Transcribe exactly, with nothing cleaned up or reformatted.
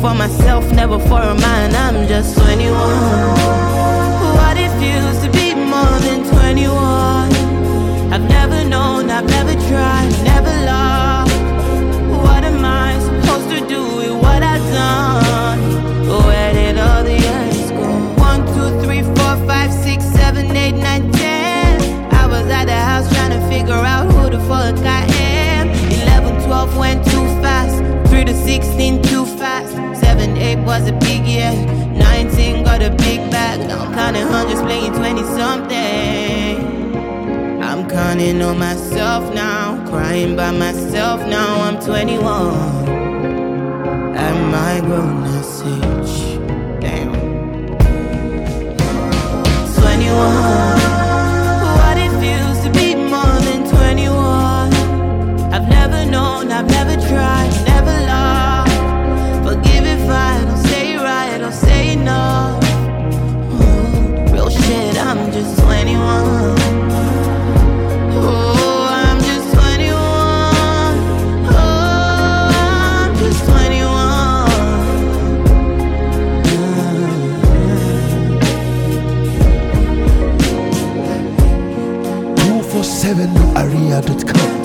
for myself, never for a man. I'm just twenty-one. What it feels to be more than twenty-one. I've never known, I've never tried, never loved. What am I supposed to do with what I've done? Where did all the years go? One, two, three, four, five, six, seven, eight, nine, ten. I was at the house trying to figure out who the fuck I am. Eleven, twelve went too fast. Three to sixteen too fast. Seven, eight was a big year. Nineteen got a big bag. Now I'm counting hundreds, playing twenty something. I'm counting on myself now, crying by myself now. I'm twenty-one at my grown-ass age. Damn. twenty-one. What it feels to be more than twenty-one. I've never known, I've never tried, never loved. Forgive if I don't say right or say enough. Oh, real shit, I'm just twenty-one. Oh, I'm just twenty-one. Oh, I'm just twenty-one. two four seven aria dot com